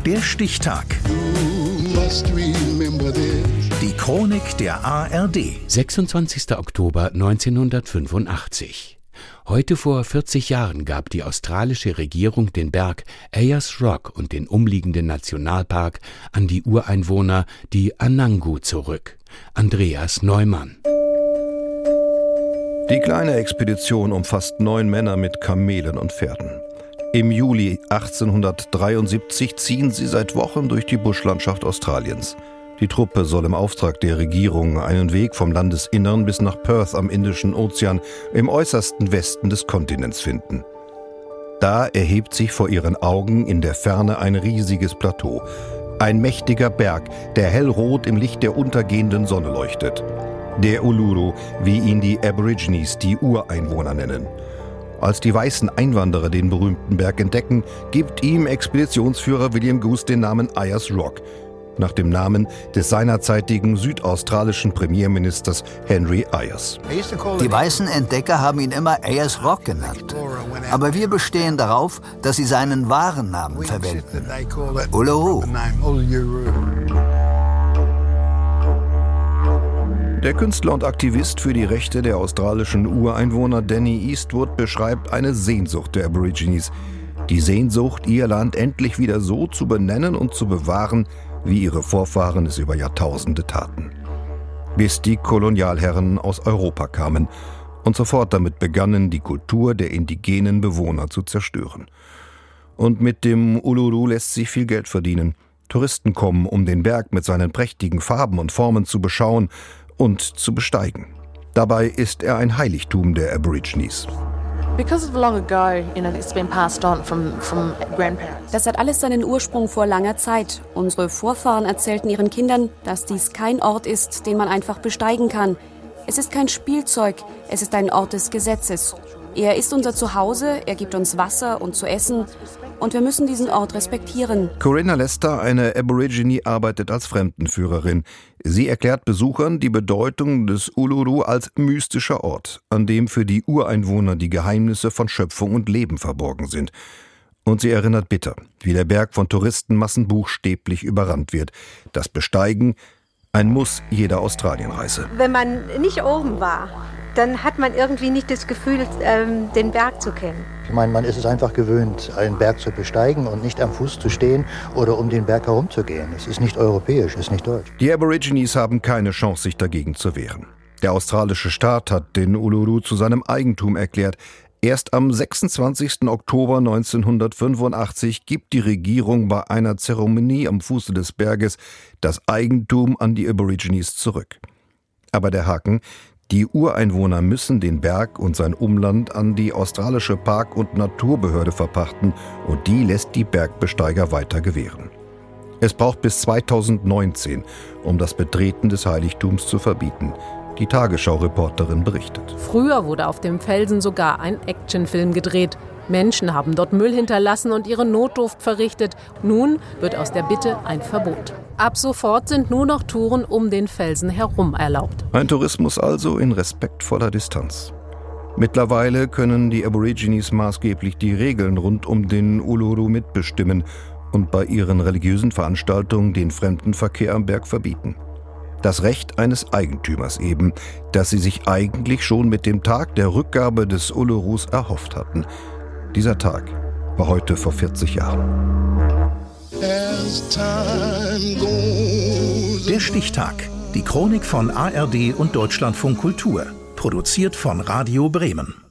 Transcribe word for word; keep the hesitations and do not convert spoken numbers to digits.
Der Stichtag. Die Chronik der A R D. sechsundzwanzigster Oktober neunzehnhundertfünfundachtzig. Heute vor vierzig Jahren gab die australische Regierung den Berg Ayers Rock und den umliegenden Nationalpark an die Ureinwohner, die Anangu, zurück. Andreas Neumann. Die kleine Expedition umfasst neun Männer mit Kamelen und Pferden. Im Juli achtzehnhundertdreiundsiebzig ziehen sie seit Wochen durch die Buschlandschaft Australiens. Die Truppe soll im Auftrag der Regierung einen Weg vom Landesinnern bis nach Perth am Indischen Ozean im äußersten Westen des Kontinents finden. Da erhebt sich vor ihren Augen in der Ferne ein riesiges Plateau. Ein mächtiger Berg, der hellrot im Licht der untergehenden Sonne leuchtet. Der Uluru, wie ihn die Aborigines, die Ureinwohner, nennen. Als die weißen Einwanderer den berühmten Berg entdecken, gibt ihm Expeditionsführer William Goose den Namen Ayers Rock, nach dem Namen des seinerzeitigen südaustralischen Premierministers Henry Ayers. Die weißen Entdecker haben ihn immer Ayers Rock genannt. Aber wir bestehen darauf, dass sie seinen wahren Namen verwenden. Uluru. Der Künstler und Aktivist für die Rechte der australischen Ureinwohner Danny Eastwood beschreibt eine Sehnsucht der Aborigines. Die Sehnsucht, ihr Land endlich wieder so zu benennen und zu bewahren, wie ihre Vorfahren es über Jahrtausende taten. Bis die Kolonialherren aus Europa kamen und sofort damit begannen, die Kultur der indigenen Bewohner zu zerstören. Und mit dem Uluru lässt sich viel Geld verdienen. Touristen kommen, um den Berg mit seinen prächtigen Farben und Formen zu beschauen und zu besteigen. Dabei ist er ein Heiligtum der Aborigines. Das hat alles seinen Ursprung vor langer Zeit. Unsere Vorfahren erzählten ihren Kindern, dass dies kein Ort ist, den man einfach besteigen kann. Es ist kein Spielzeug, es ist ein Ort des Gesetzes. Er ist unser Zuhause, er gibt uns Wasser und zu essen und wir müssen diesen Ort respektieren. Corinna Lester, eine Aborigine, arbeitet als Fremdenführerin. Sie erklärt Besuchern die Bedeutung des Uluru als mystischer Ort, an dem für die Ureinwohner die Geheimnisse von Schöpfung und Leben verborgen sind. Und sie erinnert bitter, wie der Berg von Touristenmassen buchstäblich überrannt wird. Das Besteigen ein Muss jeder Australienreise. Wenn man nicht oben war, dann hat man irgendwie nicht das Gefühl, ähm, den Berg zu kennen. Ich meine, man ist es einfach gewöhnt, einen Berg zu besteigen und nicht am Fuß zu stehen oder um den Berg herumzugehen. Es ist nicht europäisch, es ist nicht deutsch. Die Aborigines haben keine Chance, sich dagegen zu wehren. Der australische Staat hat den Uluru zu seinem Eigentum erklärt. Erst am sechsundzwanzigsten Oktober neunzehnhundertfünfundachtzig gibt die Regierung bei einer Zeremonie am Fuße des Berges das Eigentum an die Aborigines zurück. Aber der Haken: Die Ureinwohner müssen den Berg und sein Umland an die australische Park- und Naturbehörde verpachten und die lässt die Bergbesteiger weiter gewähren. Es braucht bis zweitausendneunzehn, um das Betreten des Heiligtums zu verbieten. Die Tagesschau-Reporterin berichtet. Früher wurde auf dem Felsen sogar ein Actionfilm gedreht. Menschen haben dort Müll hinterlassen und ihre Notdurft verrichtet. Nun wird aus der Bitte ein Verbot. Ab sofort sind nur noch Touren um den Felsen herum erlaubt. Ein Tourismus also in respektvoller Distanz. Mittlerweile können die Aborigines maßgeblich die Regeln rund um den Uluru mitbestimmen und bei ihren religiösen Veranstaltungen den Fremdenverkehr am Berg verbieten. Das Recht eines Eigentümers eben, das sie sich eigentlich schon mit dem Tag der Rückgabe des Ulurus erhofft hatten. Dieser Tag war heute vor vierzig Jahren. Der Stichtag. Die Chronik von A R D und Deutschlandfunk Kultur. Produziert von Radio Bremen.